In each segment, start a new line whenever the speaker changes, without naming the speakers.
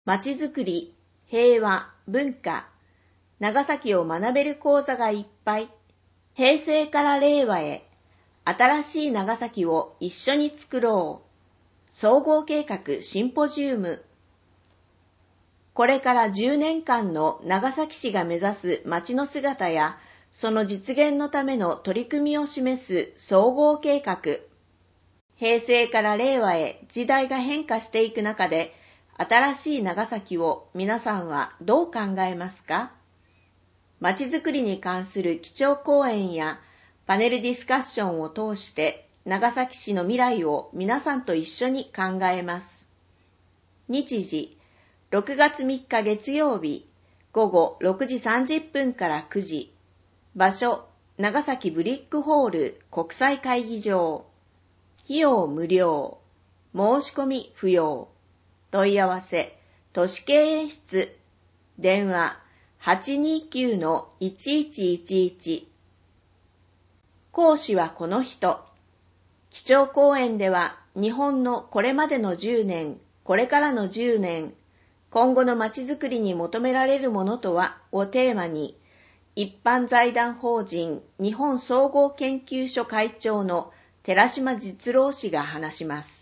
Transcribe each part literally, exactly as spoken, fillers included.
まちづくり、平和、文化、長崎を学べる講座がいっぱい。平成から令和へ、新しい長崎を一緒に作ろう。総合計画シンポジウム。これからじゅうねんかんの長崎市が目指す街の姿や、その実現のための取り組みを示す総合計画。平成から令和へ時代が変化していく中で、新しい長崎を皆さんはどう考えますか？まちづくりに関する基調講演やパネルディスカッションを通して長崎市の未来を皆さんと一緒に考えます。日時、ろくがつみっか月曜日、ごごろくじさんじゅっぷんからくじ。場所、長崎ブリックホール国際会議場。費用無料。申し込み不要。問い合わせ、都市経営室。電話、はちにきゅうのいちいちいちいち。講師はこの人。基調講演では、日本のこれまでのじゅうねん、これからのじゅうねん、今後のまちづくりに求められるものとはをテーマに、一般財団法人日本総合研究所会長の寺島実郎氏が話します。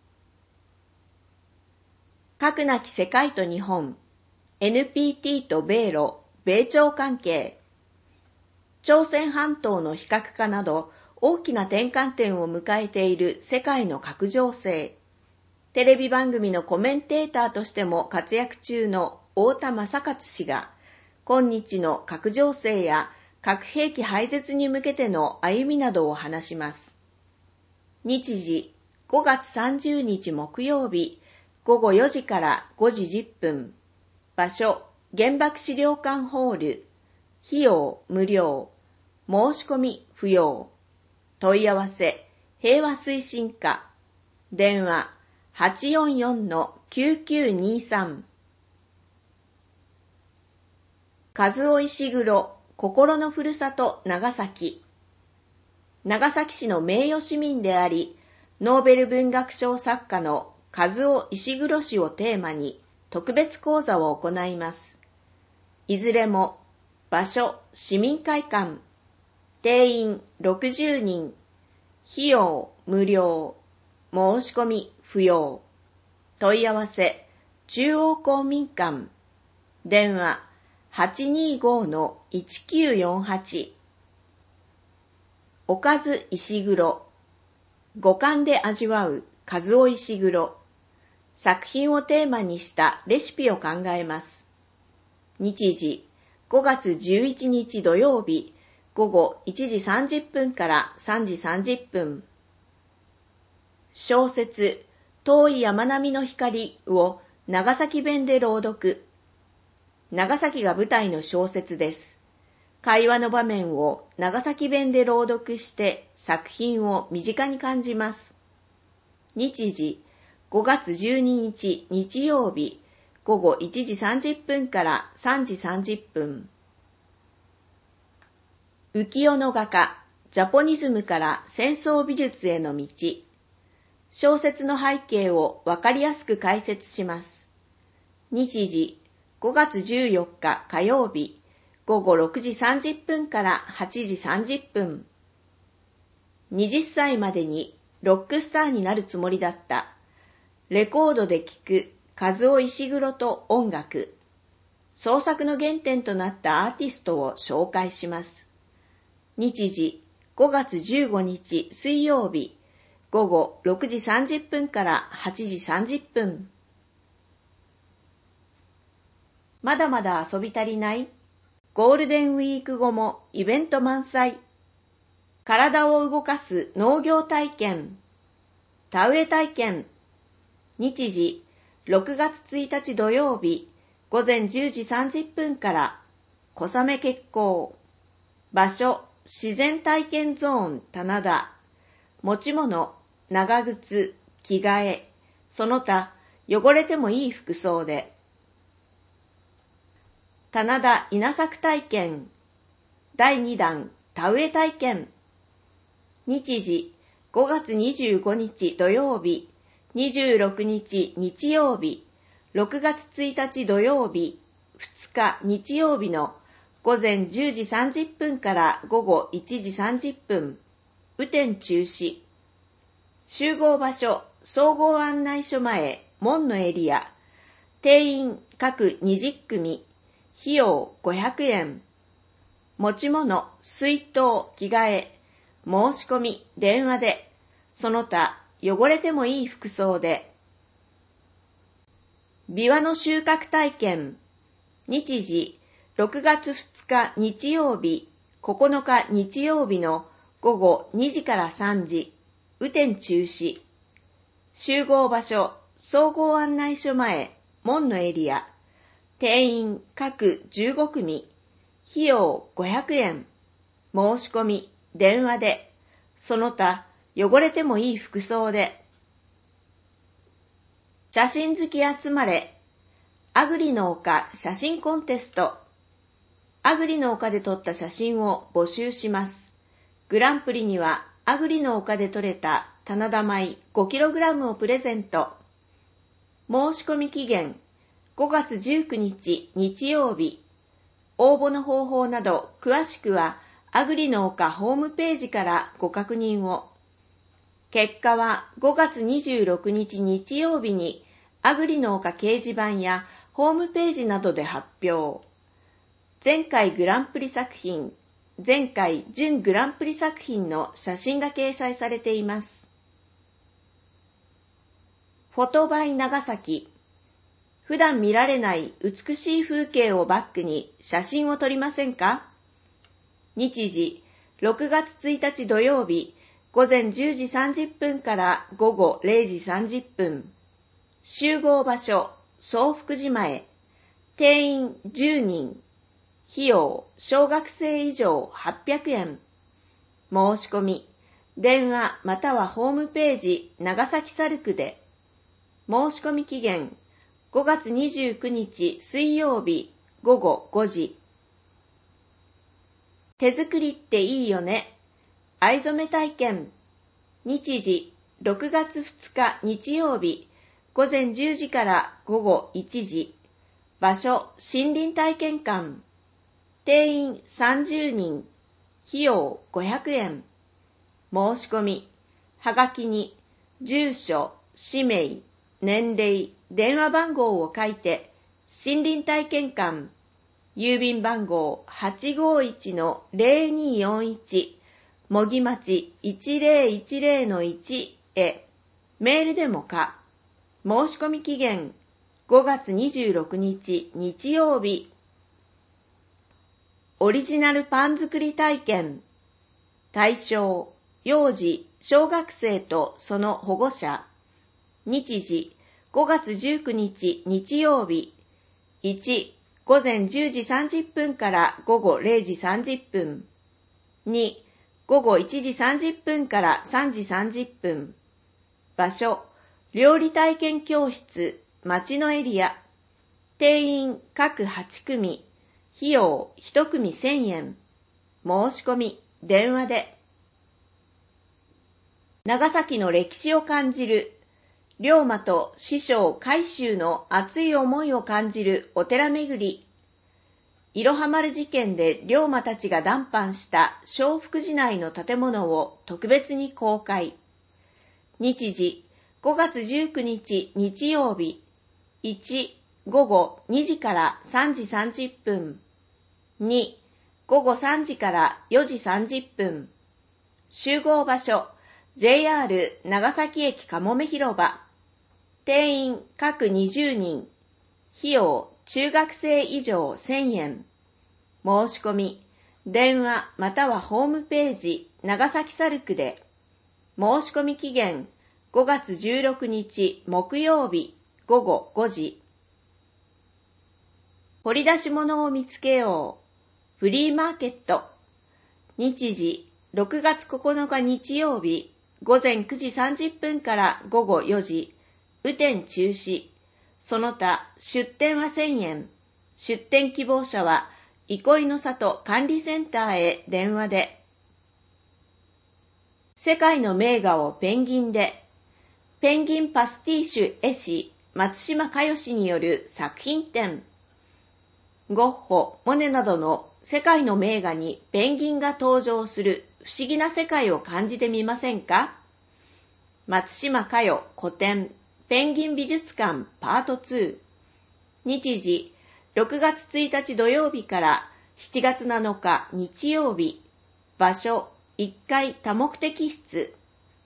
核なき世界と日本、エヌピーティー と米ロ、米朝関係、朝鮮半島の非核化など大きな転換点を迎えている世界の核情勢、テレビ番組のコメンテーターとしても活躍中の太田正勝氏が、今日の核情勢や核兵器廃絶に向けての歩みなどを話します。日時、ごがつさんじゅうにち木曜日、ごごよじからごじじゅっぷん。場所、原爆資料館ホール。費用無料。申し込み不要。問い合わせ、平和推進課。電話、はちよんよんのきゅうきゅうにさん。和尾石黒、心のふるさと長崎。長崎市の名誉市民であり、ノーベル文学賞作家の和尾石黒氏をテーマに特別講座を行います。いずれも場所市民会館、定員ろくじゅうにん、費用無料、申し込み不要、問い合わせ中央公民館、電話 はちにーごのいちきゅうよんはち。おかず石黒、五感で味わう和尾石黒。作品をテーマにしたレシピを考えます。日時、ごがつじゅういちにち土曜日、ごごいちじさんじゅっぷんからさんじさんじゅっぷん。小説、遠い山並みの光を長崎弁で朗読。長崎が舞台の小説です。会話の場面を長崎弁で朗読して作品を身近に感じます。日時、ごがつじゅうににち日曜日、ごごいちじさんじゅっぷんからさんじさんじゅっぷん。浮世の画家、ジャポニズムから戦争美術への道。小説の背景をわかりやすく解説します。日時、ごがつじゅうよっか火曜日、ごごろくじさんじゅっぷんからはちじさんじゅっぷん。はたちまでにロックスターになるつもりだった。レコードで聴く和尾石黒と音楽。創作の原点となったアーティストを紹介します。日時、ごがつじゅうごにち水曜日、ごごろくじさんじゅっぷんからはちじさんじゅっぷん。まだまだ遊び足りない？ゴールデンウィーク後もイベント満載。体を動かす農業体験。田植え体験。日時、ろくがつついたち土曜日、ごぜんじゅうじさんじゅっぷんから、小雨決行。場所、自然体験ゾーン棚田。持ち物、長靴、着替え、その他、汚れてもいい服装で。棚田稲作体験。だいにだん、田植え体験。日時、ごがつにじゅうごにち土曜日、にじゅうろくにち日曜日、 ろくがつついたち土曜日、ふつか日曜日の午前じゅうじさんじゅっぷんから午後いちじさんじゅっぷん、雨天中止。集合場所、総合案内所前、門のエリア。定員各にじゅっくみ。費用ごひゃくえん。持ち物、水筒、着替え。申し込み、電話で。その他、汚れてもいい服装で。ビワの収穫体験。日時、ろくがつふつか日曜日、ここのか日曜日の午後にじからさんじ、雨天中止。集合場所、総合案内所前、門のエリア。定員各じゅうごくみ。費用ごひゃくえん。申し込み、電話で。その他、汚れてもいい服装で。写真好き集まれ。アグリの丘写真コンテスト。アグリの丘で撮った写真を募集します。グランプリにはアグリの丘で撮れた棚田米 ごキログラム をプレゼント。申し込み期限ごがつじゅうくにち日曜日。応募の方法など詳しくはアグリの丘ホームページからご確認を。結果はごがつにじゅうろくにち日曜日にアグリの丘掲示板やホームページなどで発表。前回グランプリ作品、前回準グランプリ作品の写真が掲載されています。フォトバイ長崎。普段見られない美しい風景をバックに写真を撮りませんか？日時、ろくがつついたち土曜日、午前じゅうじさんじゅっぷんから午後れいじさんじゅっぷん。集合場所、総福寺前。定員じゅうにん。費用、小学生以上はっぴゃくえん。申し込み、電話またはホームページ長崎サルクで。申し込み期限、ごがつにじゅうくにち水曜日午後ごじ。手作りっていいよね。藍染め体験。日時、ろくがつふつか日曜日、午前じゅうじから午後いちじ。場所、森林体験館。定員さんじゅうにん。費用ごひゃくえん。申し込み、はがきに、住所、氏名、年齢、電話番号を書いて、森林体験館、郵便番号 はちごいちのぜろによんいち、茂木町いちぜろいちぜろのいちへ、メールでもか。申し込み期限、ごがつにじゅうろくにち日曜日。オリジナルパン作り体験。対象、幼児、小学生とその保護者。日時、ごがつじゅうくにち日曜日。いち、午前じゅうじさんじゅっぷんから午後れいじさんじゅっぷん。に、午後いちじさんじゅっぷんからさんじさんじゅっぷん。場所、料理体験教室、町のエリア。定員各はちくみ。費用いちくみせんえん。申し込み、電話で。長崎の歴史を感じる。龍馬と師匠海舟の熱い思いを感じるお寺巡り。いろは丸事件で龍馬たちが談判した正福寺内の建物を特別に公開。日時、ごがつじゅうくにち日曜日。いち、午後にじからさんじさんじゅっぷん。に、午後さんじからよじさんじゅっぷん。集合場所、ジェイアール 長崎駅かもめ広場。定員各にじゅうにん。費用中学生以上せんえん。申し込み、電話またはホームページ長崎サルクで。申し込み期限ごがつじゅうろくにち木曜日午後ごじ。掘り出し物を見つけよう。フリーマーケット。日時、ろくがつここのか日曜日、午前くじさんじゅっぷんから午後よじ、雨天中止。その他、出店はせんえん。出店希望者は、憩いの里管理センターへ電話で。世界の名画をペンギンで。ペンギンパスティッシュ絵師、 松島佳代氏による作品展。ゴッホ、モネなどの世界の名画にペンギンが登場する不思議な世界を感じてみませんか？松島佳代個展ペンギン美術館パートツー。日時ろくがつついたち土曜日からしちがつなのか日曜日。場所いっかい多目的室。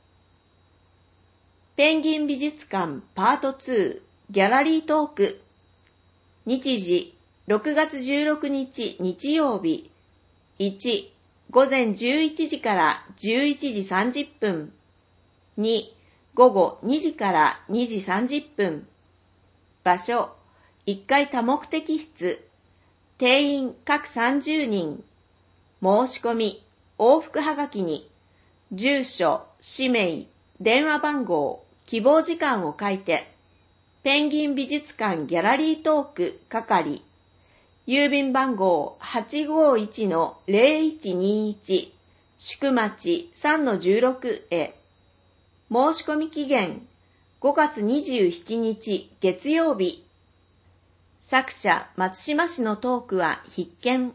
ペンギン美術館パートツーギャラリートーク。日時ろくがつじゅうろくにち日曜日。いち、午前じゅういちじからじゅういちじさんじゅっぷん。に、午後にじからにじさんじゅっぷん。場所いっかい多目的室。定員各さんじゅうにん。申し込み往復はがきに住所、氏名、電話番号、希望時間を書いて、ペンギン美術館ギャラリートーク係、郵便番号 はちごいちのぜろいちにいち 宿町 さんのじゅうろく へ。申し込み期限ごがつにじゅうしちにち月曜日。作者松島氏のトークは必見。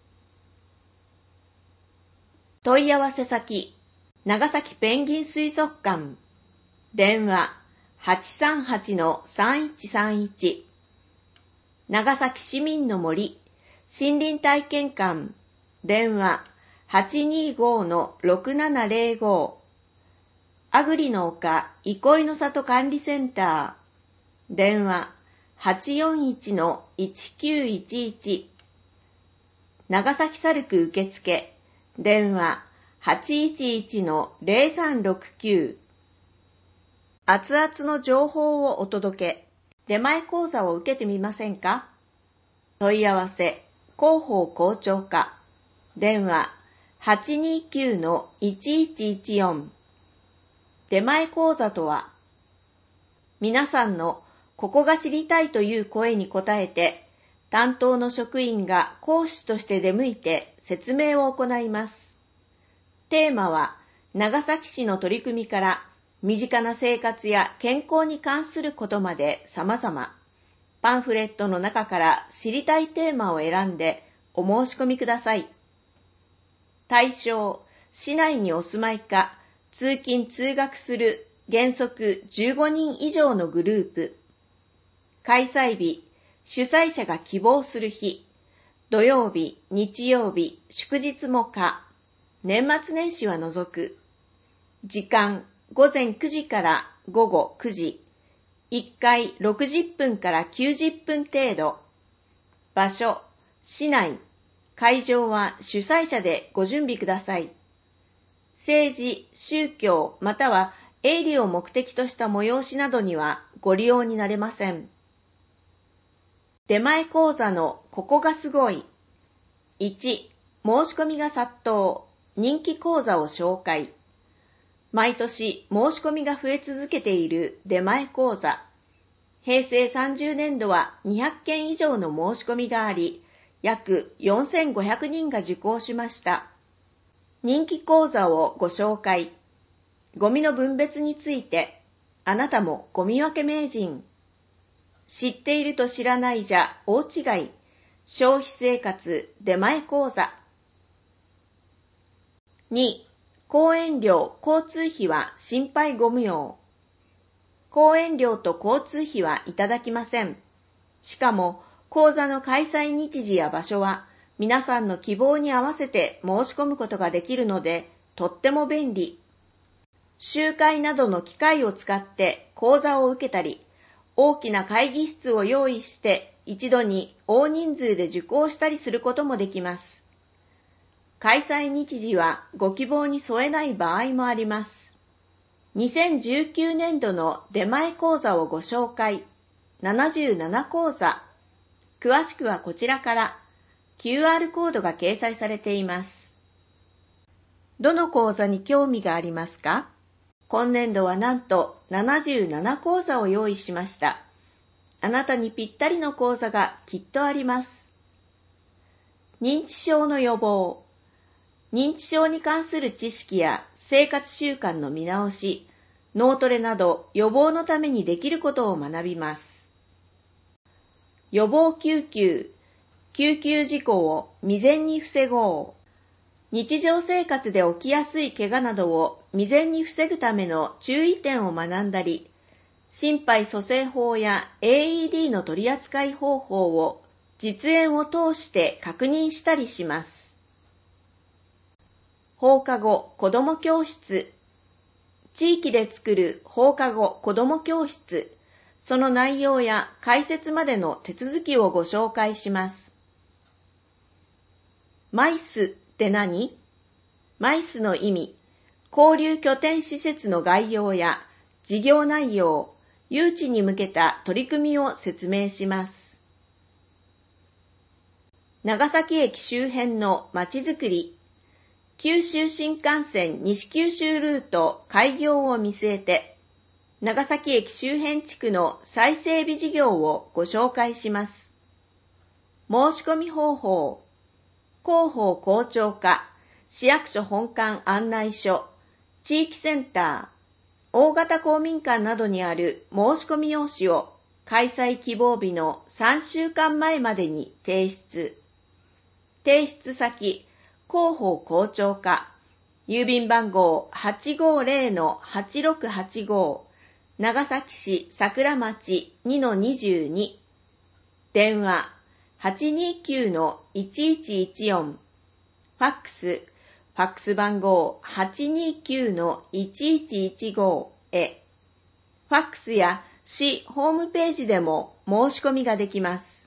問い合わせ先長崎ペンギン水族館。電話 はちさんはちのさんいちさんいち。長崎市民の森森林体験館。電話 はちにごのろくななぜろご。あぐりの丘憩いの里管理センター。電話 はちよんいちのいちきゅういちいち。長崎サルク受付。電話 はちいちいちのぜろさんろくきゅう。熱々の情報をお届け。出前講座を受けてみませんか？問い合わせ広報校長課。電話 はちにきゅうのいちいちいちよん。出前講座とは、皆さんのここが知りたいという声に応えて、担当の職員が講師として出向いて説明を行います。テーマは、長崎市の取り組みから身近な生活や健康に関することまで様々。パンフレットの中から知りたいテーマを選んでお申し込みください。対象、市内にお住まいか、通勤通学する原則じゅうごにん以上のグループ。開催日、主催者が希望する日、土曜日、日曜日、祝日も可。年末年始は除く。時間、ごぜんくじからごごくじ。いっかいろくじゅっぷんからきゅうじゅっぷん程度。場所、市内。会場は主催者でご準備ください。政治、宗教、または営利を目的とした催しなどにはご利用になれません。出前講座のここがすごい。いち、申し込みが殺到。人気講座を紹介。毎年申し込みが増え続けている出前講座。へいせいさんじゅうねんどはにひゃっけん以上の申し込みがあり、約よんせんごひゃくにんが受講しました。人気講座をご紹介。ゴミの分別について、あなたもゴミ分け名人。知っていると知らないじゃ大違い。消費生活出前講座。に、講演料、交通費は心配ご無用。講演料と交通費はいただきません。しかも、講座の開催日時や場所は、皆さんの希望に合わせて申し込むことができるので、とっても便利。集会などの機会を使って講座を受けたり、大きな会議室を用意して一度に大人数で受講したりすることもできます。開催日時はご希望に添えない場合もあります。にせんじゅうきゅうねんどの出前講座をご紹介。ななじゅうなな講座。詳しくはこちらから キューアール コードが掲載されています。どの講座に興味がありますか？今年度はなんとななじゅうなな講座を用意しました。あなたにぴったりの講座がきっとあります。認知症の予防。認知症に関する知識や生活習慣の見直し、 脳トレなど予防のためにできることを学びます。予防救急、救急事故を未然に防ごう。日常生活で起きやすい怪我などを未然に防ぐための注意点を学んだり、心肺蘇生法や エーイーディー の取り扱い方法を実演を通して確認したりします。放課後子ども教室。地域で作る放課後子ども教室、その内容や開設までの手続きをご紹介します。マイスって何？マイスの意味、交流拠点施設の概要や事業内容、誘致に向けた取り組みを説明します。長崎駅周辺のまちづくり、九州新幹線西九州ルート開業を見据えて、長崎駅周辺地区の再整備事業をご紹介します。申し込み方法、広報校長課、市役所本館案内所、地域センター、大型公民館などにある申し込み用紙を開催希望日のさんしゅうかんまえまでに提出。提出先、広報校長課、郵便番号 はちごーぜろのはちろくはちご、長崎市桜町 にのにじゅうに、電話 はちにーきゅうのいちいちいちよん、ファックス、ファックス番号 はちにーきゅうのいちいちいちご へ、ファックスや市ホームページでも申し込みができます。